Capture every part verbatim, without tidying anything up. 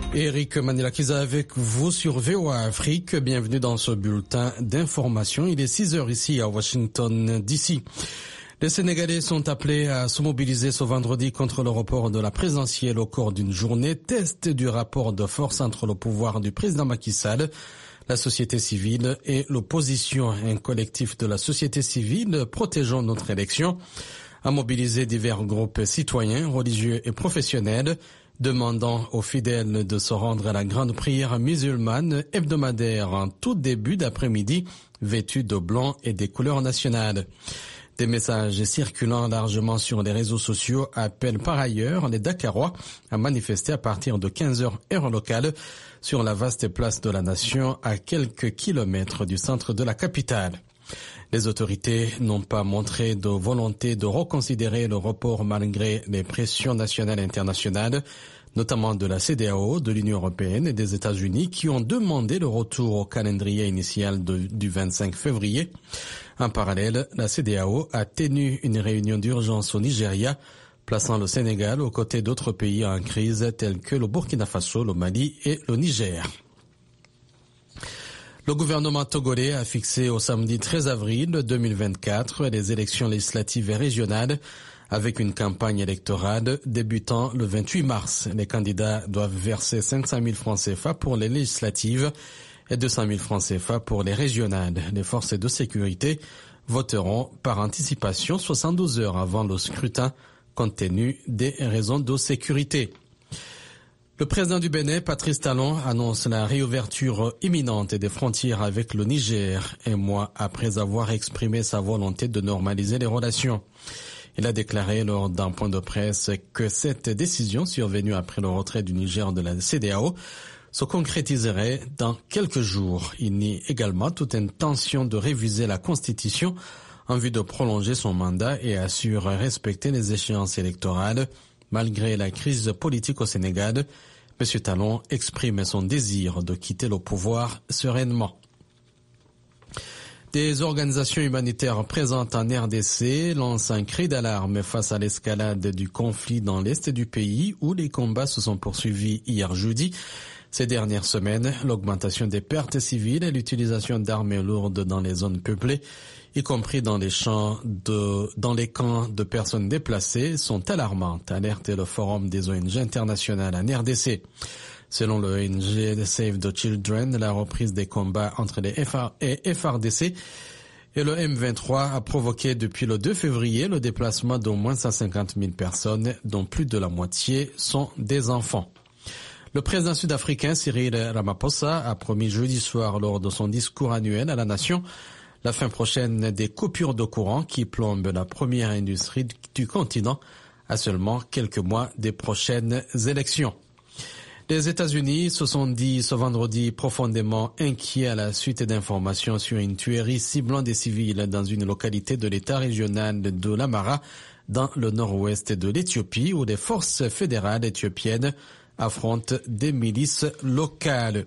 Eric Manilakiza avec vous sur V O A Afrique. Bienvenue dans ce bulletin d'information. Il est six heures ici à Washington D C. Les Sénégalais sont appelés à se mobiliser ce vendredi contre le report de la présidentielle au cours d'une journée test du rapport de force entre le pouvoir du président Macky Sall, la société civile et l'opposition. Un collectif de la société civile protégeant notre élection a mobilisé divers groupes citoyens, religieux et professionnels, demandant aux fidèles de se rendre à la grande prière musulmane hebdomadaire en tout début d'après-midi, vêtus de blanc et des couleurs nationales. Des messages circulant largement sur les réseaux sociaux appellent par ailleurs les Dakarois à manifester à partir de quinze heures heure locale sur la vaste place de la Nation à quelques kilomètres du centre de la capitale. Les autorités n'ont pas montré de volonté de reconsidérer le report malgré les pressions nationales et internationales, notamment de la C E D E A O, de l'Union européenne et des États-Unis qui ont demandé le retour au calendrier initial de, du vingt-cinq février. En parallèle, la C E D E A O a tenu une réunion d'urgence au Nigeria, plaçant le Sénégal aux côtés d'autres pays en crise tels que le Burkina Faso, le Mali et le Niger. Le gouvernement togolais a fixé au samedi treize avril deux mille vingt-quatre les élections législatives et régionales avec une campagne électorale débutant le vingt-huit mars. Les candidats doivent verser cinq cent mille francs C F A pour les législatives et deux cent mille francs C F A pour les régionales. Les forces de sécurité voteront par anticipation soixante-douze heures avant le scrutin compte tenu des raisons de sécurité. Le président du Bénin, Patrice Talon, annonce la réouverture imminente des frontières avec le Niger, un mois après avoir exprimé sa volonté de normaliser les relations. Il a déclaré lors d'un point de presse que cette décision, survenue après le retrait du Niger de la C E D E A O, se concrétiserait dans quelques jours. Il nie également toute intention de réviser la Constitution en vue de prolonger son mandat et assure respecter les échéances électorales. Malgré la crise politique au Sénégal, M. Talon exprime son désir de quitter le pouvoir sereinement. Des organisations humanitaires présentes en R D C lancent un cri d'alarme face à l'escalade du conflit dans l'est du pays où les combats se sont poursuivis hier jeudi. Ces dernières semaines, l'augmentation des pertes civiles et l'utilisation d'armes lourdes dans les zones peuplées, y compris dans les champs de, dans les camps de personnes déplacées, sont alarmantes, alerte le Forum des O N G internationales en R D C. Selon le O N G Save the Children, la reprise des combats entre les F R et F R D C et le M vingt-trois a provoqué depuis le deux février le déplacement d'au moins cent cinquante mille personnes, dont plus de la moitié sont des enfants. Le président sud-africain Cyril Ramaphosa a promis jeudi soir lors de son discours annuel à la nation la fin prochaine des coupures de courant qui plombent la première industrie du continent à seulement quelques mois des prochaines élections. Les États-Unis se sont dit ce vendredi profondément inquiets à la suite d'informations sur une tuerie ciblant des civils dans une localité de l'État régional de l'Amara dans le nord-ouest de l'Éthiopie où les forces fédérales éthiopiennes affrontent des milices locales.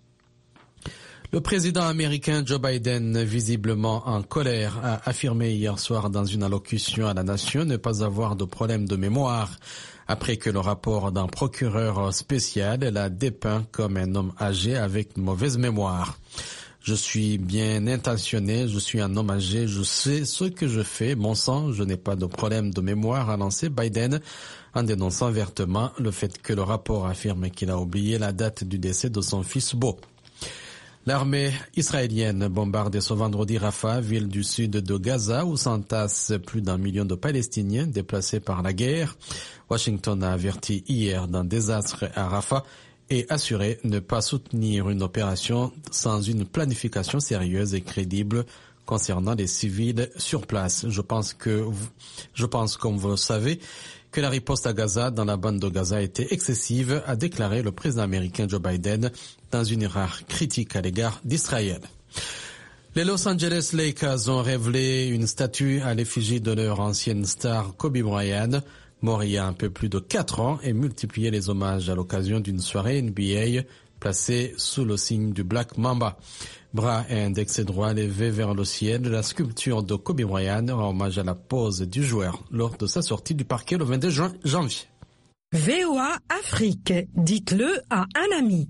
Le président américain Joe Biden, visiblement en colère, a affirmé hier soir dans une allocution à la nation ne pas avoir de problème de mémoire après que le rapport d'un procureur spécial l'a dépeint comme un homme âgé avec une mauvaise mémoire. Je suis bien intentionné, je suis un homme âgé, je sais ce que je fais, mon sang, je n'ai pas de problème de mémoire, a lancé Biden en dénonçant vertement le fait que le rapport affirme qu'il a oublié la date du décès de son fils Beau. L'armée israélienne bombarde ce vendredi Rafah, ville du sud de Gaza, où s'entassent plus d'un million de Palestiniens déplacés par la guerre. Washington a averti hier d'un désastre à Rafah et assuré ne pas soutenir une opération sans une planification sérieuse et crédible concernant les civils sur place. Je pense que, je pense, comme vous le savez, que la riposte à Gaza dans la bande de Gaza était excessive, a déclaré le président américain Joe Biden dans une rare critique à l'égard d'Israël. Les Los Angeles Lakers ont révélé une statue à l'effigie de leur ancienne star Kobe Bryant, mort il y a un peu plus de quatre ans, et multiplié les hommages à l'occasion d'une soirée N B A placée sous le signe du Black Mamba. Bras et index droit levés vers le ciel, la sculpture de Kobe Bryant rend hommage à la pose du joueur lors de sa sortie du parquet le vingt-deux janvier. V O A Afrique, dites-le à un ami.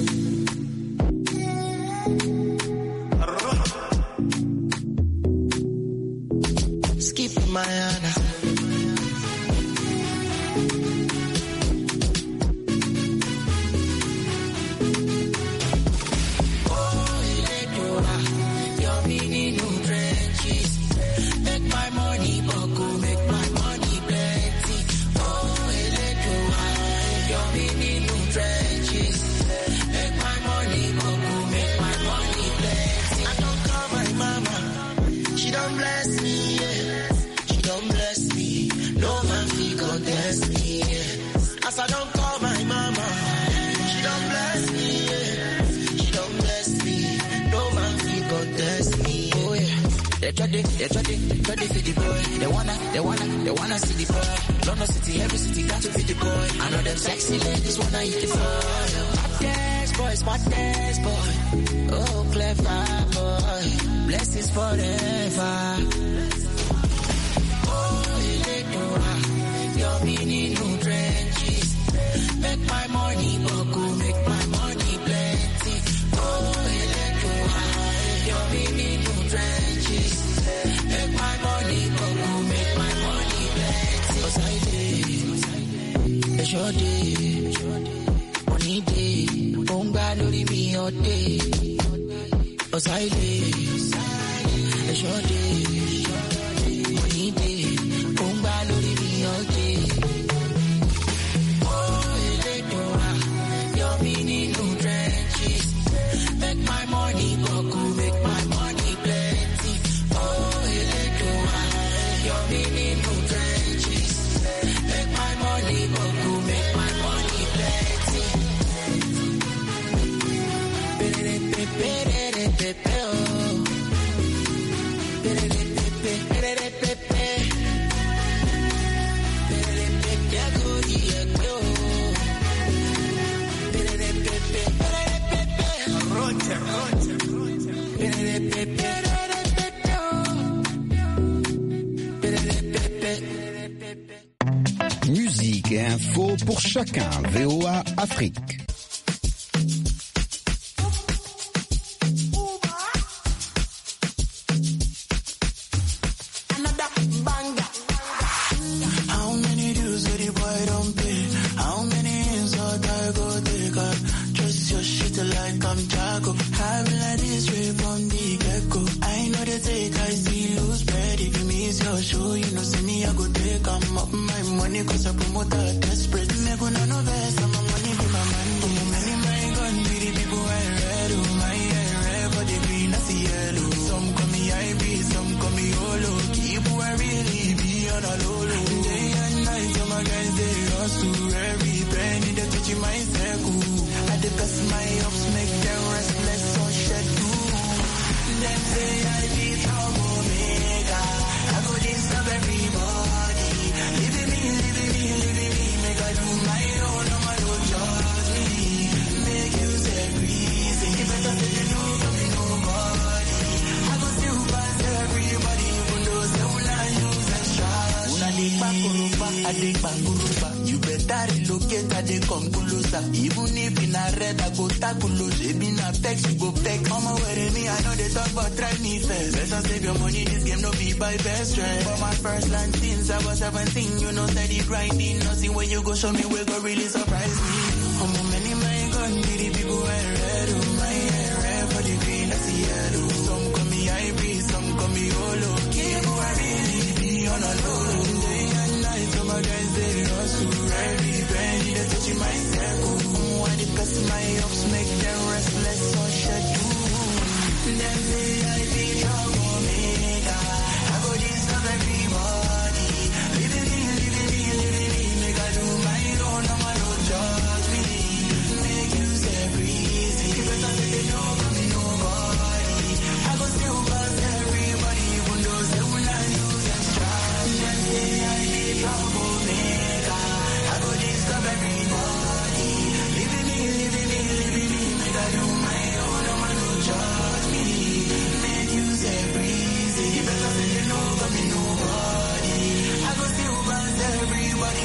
Skip Mayana. They try to, they try to, try to feed the boy. They wanna, they wanna, they wanna see the boy. London city, every city got to feed the boy. I know them sexy ladies wanna eat the boy. Smart dance boy, smart dance boy. Oh, clever boy. Blessings forever. Oh, Electora, your mini new trenches. Make my money boku, make my money plenty. Oh, Electora, your mini new trenches. Make my money boku, make my money plenty. Cause I did, it's your day. Money day, don't buy lori me all day. Cause I did, it's your day. Money day, don't buy lori me all day. Oh, Electora, your mini new trenches. Make my money boku, make my money plenty. Oh, Electora, your mini new trenches. Make my money boku, make my money plenty. Pe-re-pe, pe-re-pe, pe-re-pe, oh. Pe-re-pe, pe-re-pe, pe-re-pe. Pe-re-pe, pe-re-pe, oh. Pe-re-pe, pe-re-pe, roche, roche, roche. Pe-re-pe, pe-re-pe, oh. Musique et info pour chacun. V O A Afrique. How many dues did the boy don't pay? How many insult I go take up? Trust your shit like I'm Jago. Having like this straight from the get-go. I know they take, I see lose bread. If you miss your show, you know see me, I go take I'm up my money cause I promote a desperate. Me gonna no best, I'm a money for my man. Oh, many my gun, be the people I read. Oh, my hair red, but the green, I see yellow. Some call me I B, some call me Olo. Keep who I really be on a low low. Day and night, some my guys, they hustle. Every penny, they touching my circle. I the best my ups, make them restless, so shed too. Them say I be troublemaker. I go disturb everybody. Living me, living me, living me. Make I do my own, no man don't judge me. Make you say breezy. If I just say you know, come me nobody. I go still pass everybody, even though they will not use and trash. Una dig back kurupa, I dig back kurupa. You better relocate, I dig come closer. Even if in a red, I go tackle. If in a text, you go peck. On my way to me, I know they talk, but try me first. Better save your money, this game no be by best friend. For my first land since I was seventeen, you know steady grinding. Nothing when you go show me, we go really surprise me. How many my gun, be the people I read. Oh, my hair red for the green, I see yellow. Some call me I B, some call me Olo. Keep who I really be on a low. Day and night, some my guys, they hustle. Every penny, they touching my circle. Why the best my ups make them restless, so shed too. Them say I be troublemaker.